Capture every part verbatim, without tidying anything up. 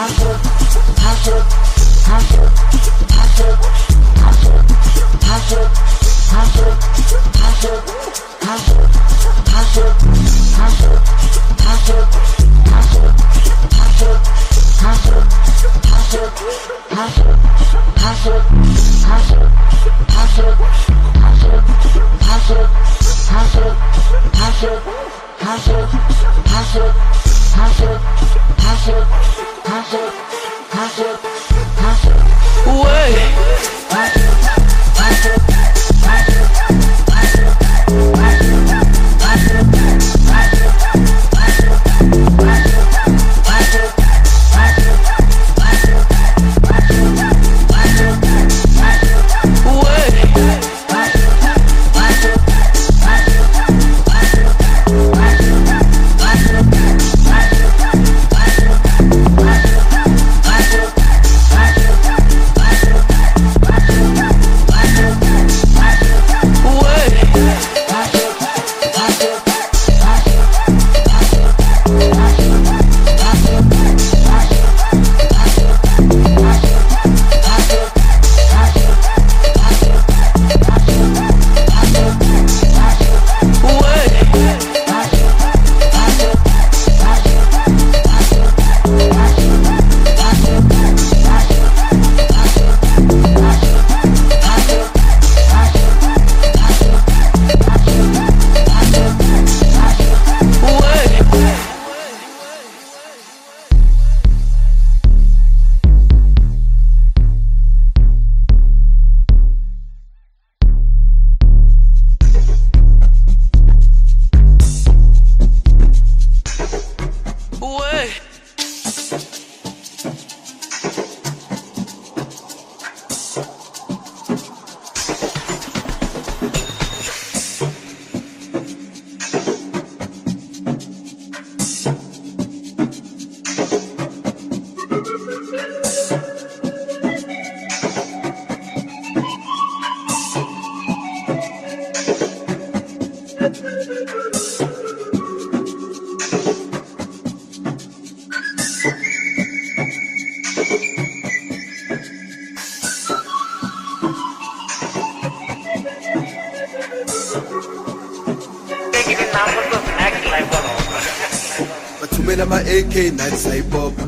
Bathumela ama-A K nathi sayipopa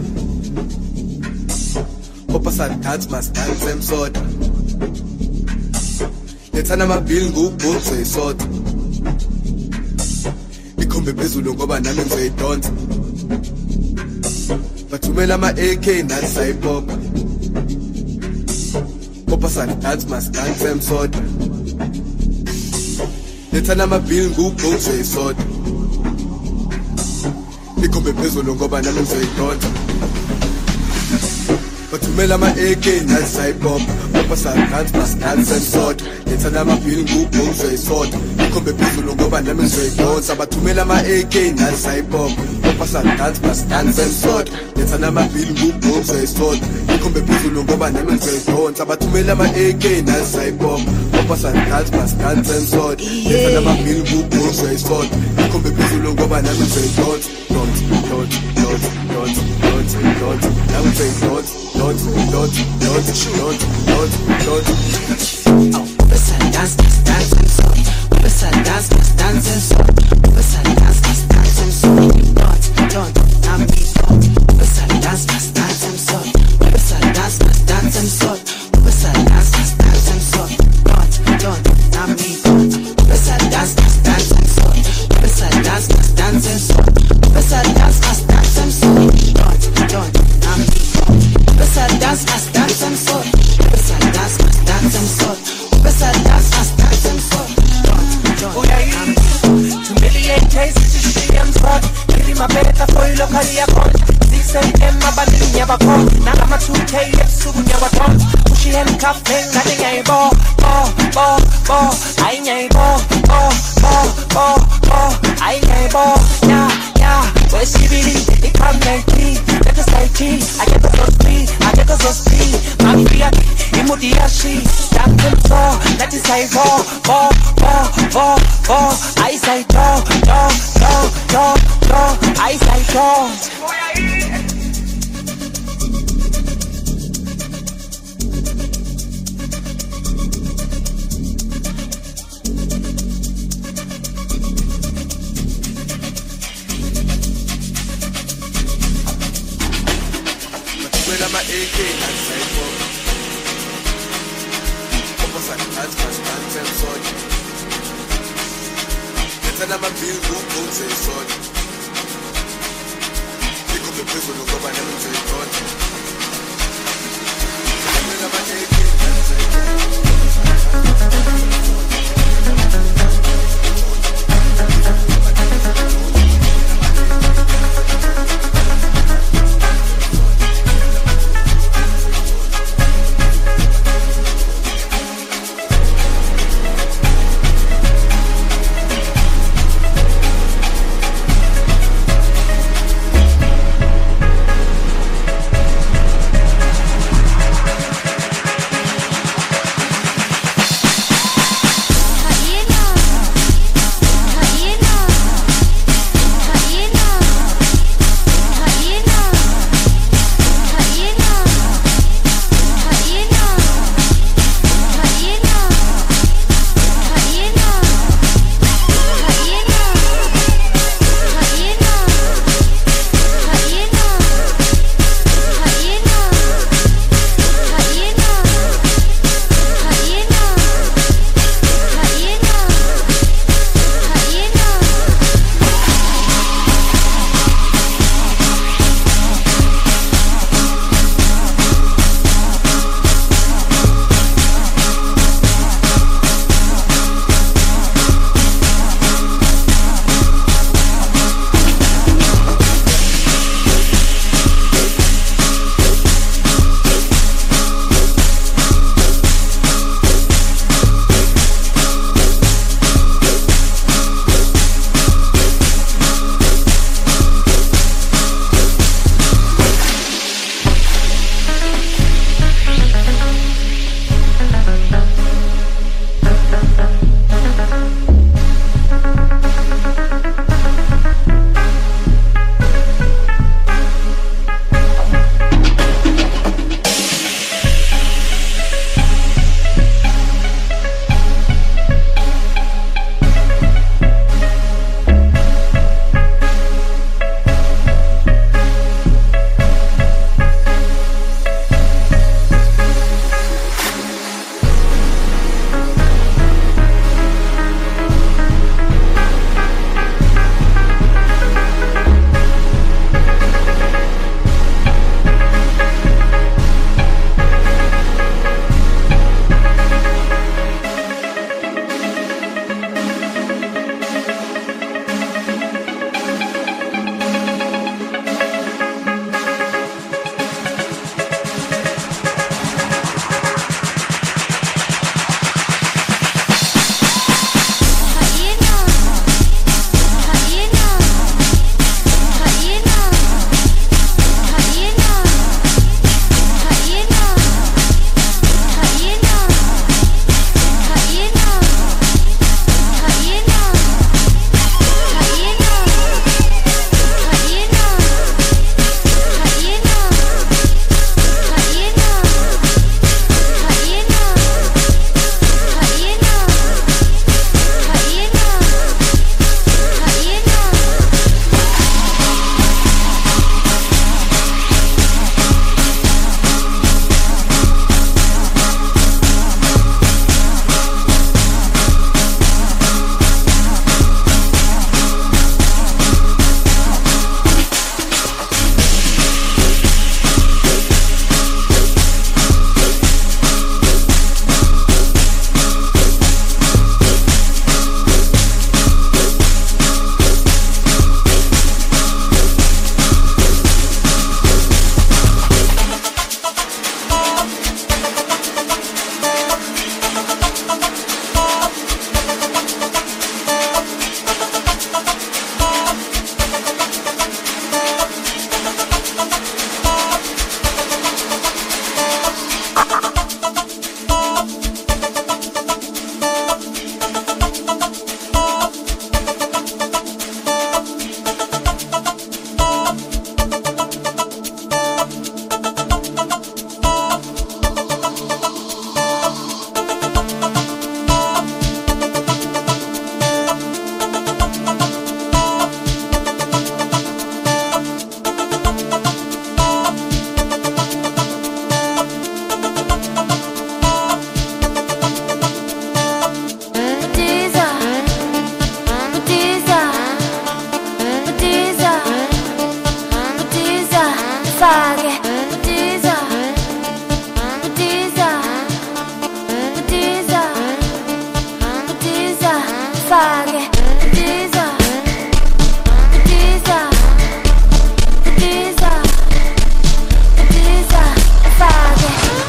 Popa sandathi masidansi emsoda Lethana amabhili ngubhuthu seyisoda Ikhombe phezulu ngoba nami ngizoyidonsa Bathumela ama-A K nathi sayipopa Popa sandathi masidansi emsoda Lethana amabhili ngubhuthu seyisoda Ikhombe phezulu ngoba nami ngizoyidonsa Bathumela ama-A K nathi sayipopa Popa sandathi masidansi emsoda Lethana amabhili ngubhuthu seyisoda Ikhombe phezulu ngoba nami ngizoyidonsa Bathumela ama-A K nathi sayipopa Popa sandathi masidansi emsoda Lethana amabhili ngubhuthu seyisoda Ikhombe phezulu ngoba nami ngizoyidonsa Bathumela ama-A K nathi sayipopa Popa sandathi masidansi emsoda Lethana amabhili ngubhuthu seyisoda Ikhombe phezulu ngoba nami ngizoyidonsa Don't, don't, don't, don't, don't, don't I would say don't, don't, don't, don't, don't, don't, don't Oh, Popa dance, dance, dance and so Popa dance, dance, dance and so Popa dance, dance, dance and so Don't, don't, I'm me Popa dance, dance, dance and so Popa dance, dance, dance and so Popa dance, dance, dance and so Don't, don't, I'm me Popa dance, dance, dance and so Popa dance, dance, dance and so Popa dance, dance, dance and so Don't, don't, I'm me Popa dance, dance, dance and so Popa dance, dance, dance and so Popa dance, dance, dance and so Don't, don't, I'm me To humiliate taste, she am spot Give him a better for you, look how you are six A M, my body never come Now I'm a two K, yes, soon never come Pushy handcuff, then nothing I ball Ball, ball, ball I ain't ball, ball, ball, ball, ball I ain't ball, yeah, yeah Where she believe, it come like me Let us like tea, I get the so speed I get the so speed My fear, Imudiashi That can fall, that is I ball Ball, ball, ball, ball I say dog, dog, dog, dog, dog I say dog A K nasayibomb Opposite dance fast dance and sword Let's have a bill boom boom say sword Pick up the people who go by them and say God Let's have a A K fake butiza butiza butiza butiza fake butiza butiza butiza butiza fake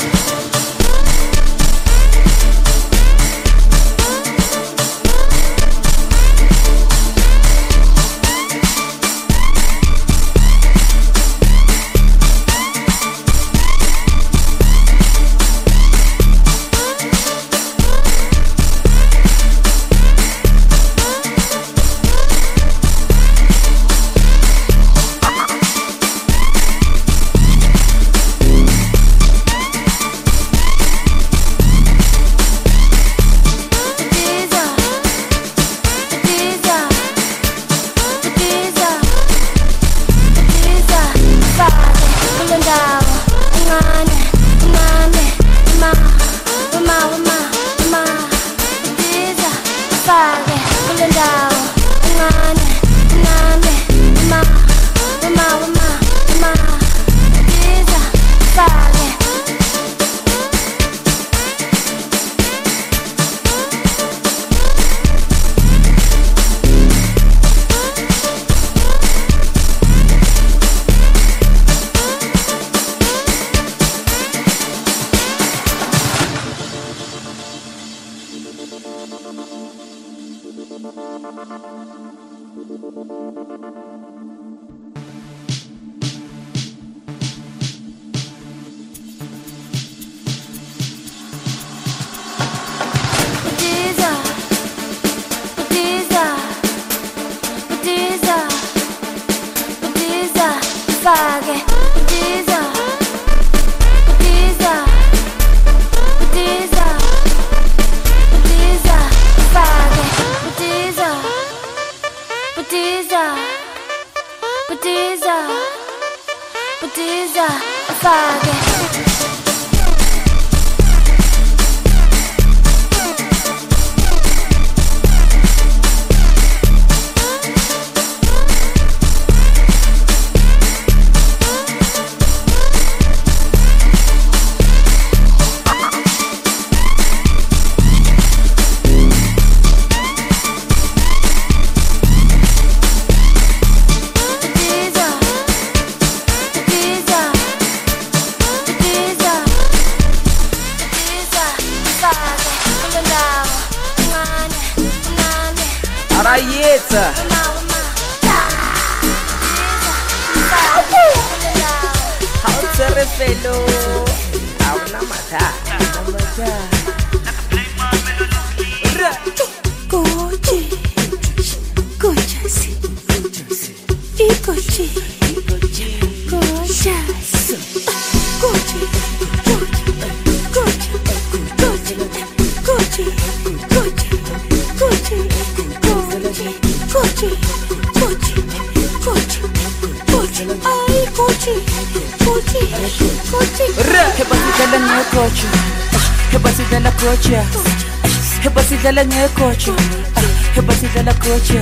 Hebasitela ngekocho, hebasitela kocha,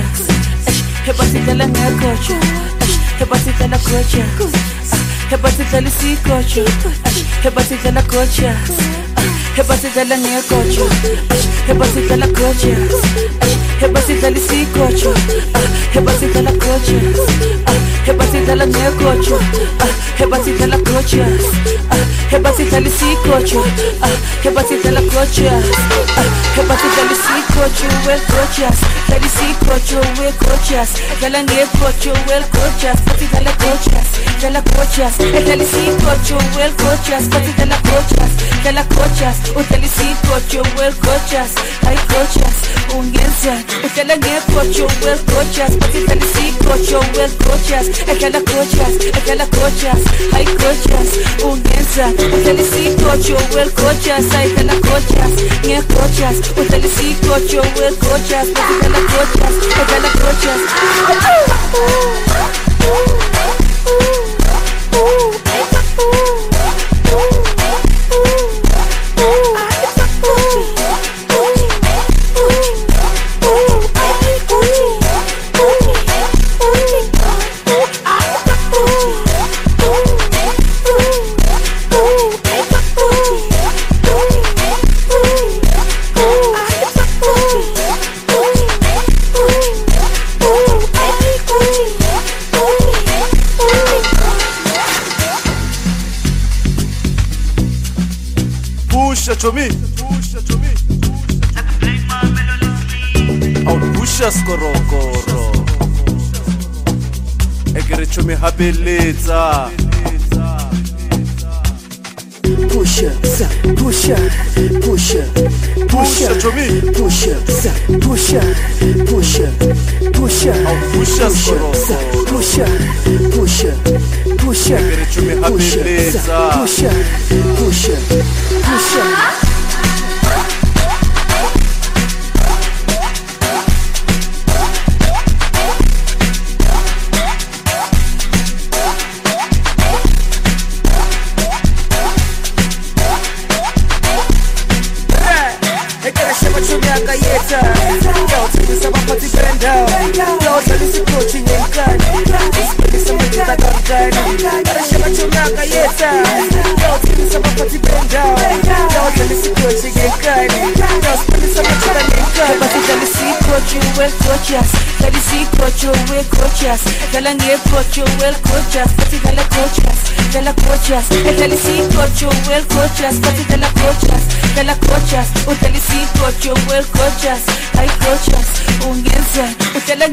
hebasitela ngekocho, hebasitela kocha, hebasitela sikocho, hebasitela kocha, hebasitela ngekocho, hebasitela kocha, hebasitela sikocho, hebasitela kocha, hebasitela ngekocho, hebasitela kocha, hebasitela sikocho, hebasitela kocha. Hebasitela sikocho, well coachas, tali sikocho, well coachas, tala ngekocho, well coachas, patitala coachas, tala coachas, tali sikocho, well coachas, patitala coachas, tala coachas, utali sikocho, well coachas, hay coachas, ungenza, utala ngekocho, well coachas, patitala sikocho, well coachas, tala coachas, tala coachas, hay coachas, ungenza, utali sikocho, well coachas, hay tala coachas, ngekochas, utali sikocho, well coachas, patitala coachas, tala coachas. Pusha to me. Oh, pusha skorokoro. Egere to me habilita. Pusha, pusha, pusha, pusha to me. Pusha, pusha, pusha, pusha, oh, pusha, pusha, pusha, pusha, pusha, Egere to me habilita. pusha, pusha, pusha. Dala nge coach well coaches, pati dala coaches, dala coaches. Dala si coach well coaches, pati dala coaches, dala coaches. Dala si coach well coaches, ay coaches. Ungeza, dala